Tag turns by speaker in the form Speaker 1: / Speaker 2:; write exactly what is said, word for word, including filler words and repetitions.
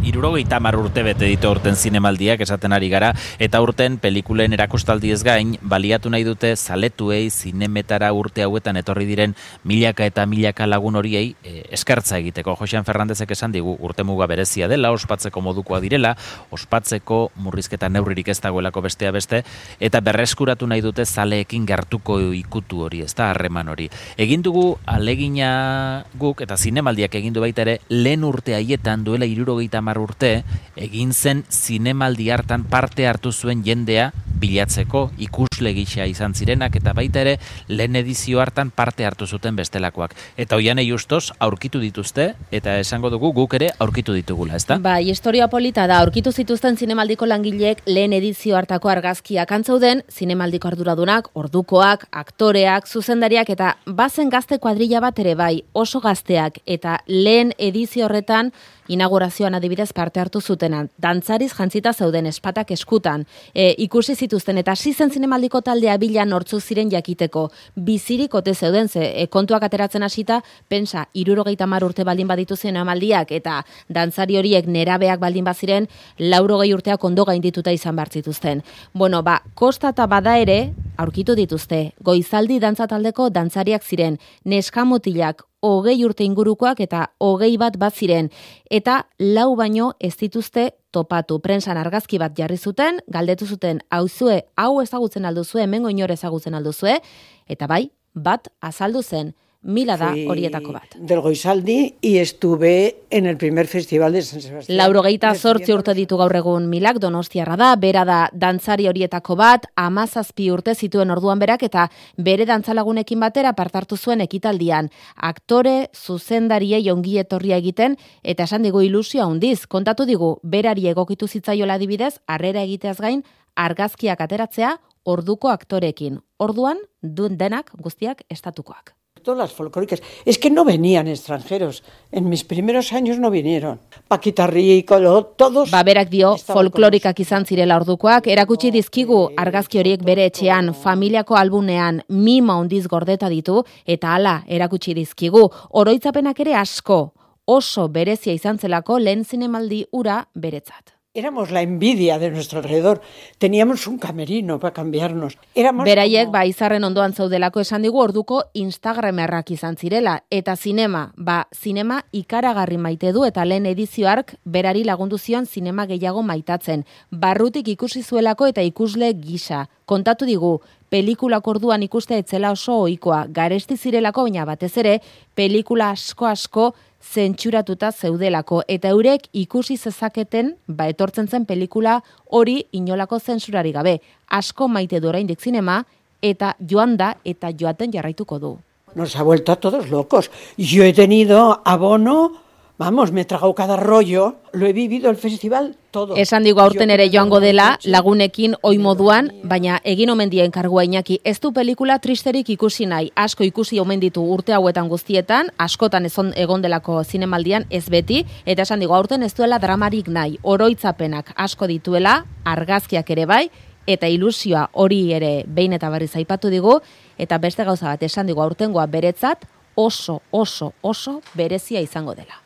Speaker 1: hirurogeita hamar urte bete ditu aurten zinemaldiak esaten ari gara, eta aurten pelikulen erakustaldiez gain, baliatu nahi dute zaletuei zinemetara urte hauetan etorri diren milaka eta milaka lagun horiei e, eskertza egiteko. Josean Fernandezek esan digu urtemuga berezia dela, ospatzeko modukoa direla, ospatzeko murrizketa neurririk ez dagoelako bestea beste, eta berreskuratu nahi dute zaleekin gertuko ikutu hori, ez da, harreman hori. Egin dugu alegina guk, eta zinemaldiak egin du baita ere, lehen urte haietan duela hirurogeita hamar urte, egin zen zinemaldi hartan parte hartu zuen jendea bilatzeko, ikusle gisa izan zirenak, eta baita ere lehen edizio hartan parte hartu zuten bestelakoak. Eta Oianei Justos aurkitu dituzte, eta esango dugu guk ere aurkitu ditugula, ezta?
Speaker 2: Bai, historia polita da, aurkitu zituzten zinemaldiko langileek lehen edizio hartako argazkiak antzauden, zinemaldiko arduradunak, ordukoak, aktoreak, zuzendariak, eta bazen gazte kuadrilla bat ere bai, oso gazteak, eta lehen edizio horretan inaugurazioan adibidez parte hartu zutenan. Dantzariz jantzita zeuden espatak eskutan. E, ikusi zituzten eta hasi zen zinemaldiko taldea bila nortzu ziren jakiteko. Bizirik ote zeuden ze e, kontuak ateratzen hasita, pensa, hirurogeita hamar urte baldin baditu zinemaldiak eta dantzari horiek nerabeak baldin baziren, laurogei urteak ondo gaindituta izan behar zituzten. Bueno, ba, kostata bada ere, aurkitu dituzte. Goizaldi dantza taldeko dantzariak ziren, neskamutilak, hogei urte ingurukoak eta hogei bat bat ziren, eta lau baino ez dituzte topatu. Prensan argazki bat jarri zuten, galdetu zuten, hauzue, hau ezagutzen alduzue, hemengo inor ezagutzen alduzue, eta bai, bat azaldu zen, mila da horietako bat.
Speaker 3: Del Goizaldi y estuve en el primer festival de San Sebastián.
Speaker 2: Laurogeita zortzi urte ditu gaur egun Milak, Donostiarra da, bera da dantzari horietako bat, hamazazpi urte zituen orduan berak eta bere dantzalagunekin batera partartu zuen ekitaldian. Aktore, zuzendariei ongi etorria egiten, eta esan digu ilusio handiz, kontatu digu, berari egokitu zitzaiola adibidez, harrera egiteaz gain, argazkiak ateratzea orduko aktorekin. Orduan, duen denak guztiak estatukoak.
Speaker 3: Todas las folclóricas. Es que no venían extranjeros. En mis primeros años no vinieron. Paquita Rico, todos...
Speaker 2: Ba, berak dio, folklorikak izan zirela ordukoak, erakutsi dizkigu argazki horiek bere etxean, familiako albunean, mima handiz gordeta ditu, eta hala erakutsi dizkigu. Oroitzapenak ere asko, oso berezia izan zelako lehen zinemaldi ura beretzat.
Speaker 3: Éramos la envidia de nuestro alrededor. Teníamos un camerino para cambiarnos. Éramos
Speaker 2: Beraiek,
Speaker 3: como...
Speaker 2: ba, izarren ondoan zaudelako esan digu orduko Instagramerrak izan zirela. Eta zinema, ba, zinema ikaragarri maite du eta lehen edizio hark berari lagundu zion zinema gehiago maitatzen. Barrutik ikusi zuelako eta ikusle gisa. Kontatu digu, pelikulak orduan ikuste etzela oso ohikoa, garesti zirelako, baina batez ere, pelikula asko-asko zentzuratuta zeudelako, eta eurek ikusi zezaketen, ba etortzen zen pelikula hori inolako zentzurari gabe. Asko maite du oraindik zinema, eta joan da eta joaten jarraituko du.
Speaker 3: Nos ha vuelto a todos locos. Yo he tenido abono, vamos, me he tragado cada rollo, lo he vivido el festival todo.
Speaker 2: Esan digu aurten ere joango dela, lagunekin oi moduan, baina egin omen die enkargua Iñaki, ez du pelikula tristerik ikusi nahi, asko ikusi omen ditu urte hauetan guztietan, askotan ezon egon delako zinemaldian, ez beti, eta esan digu aurten ez duela dramarik nahi, oroitzapenak asko dituela, argazkiak ere bai, eta ilusioa hori ere behin eta berriz aipatu digu, eta beste gauza bat esan digu aurtengoa beretzat, oso, oso, oso berezia izango dela.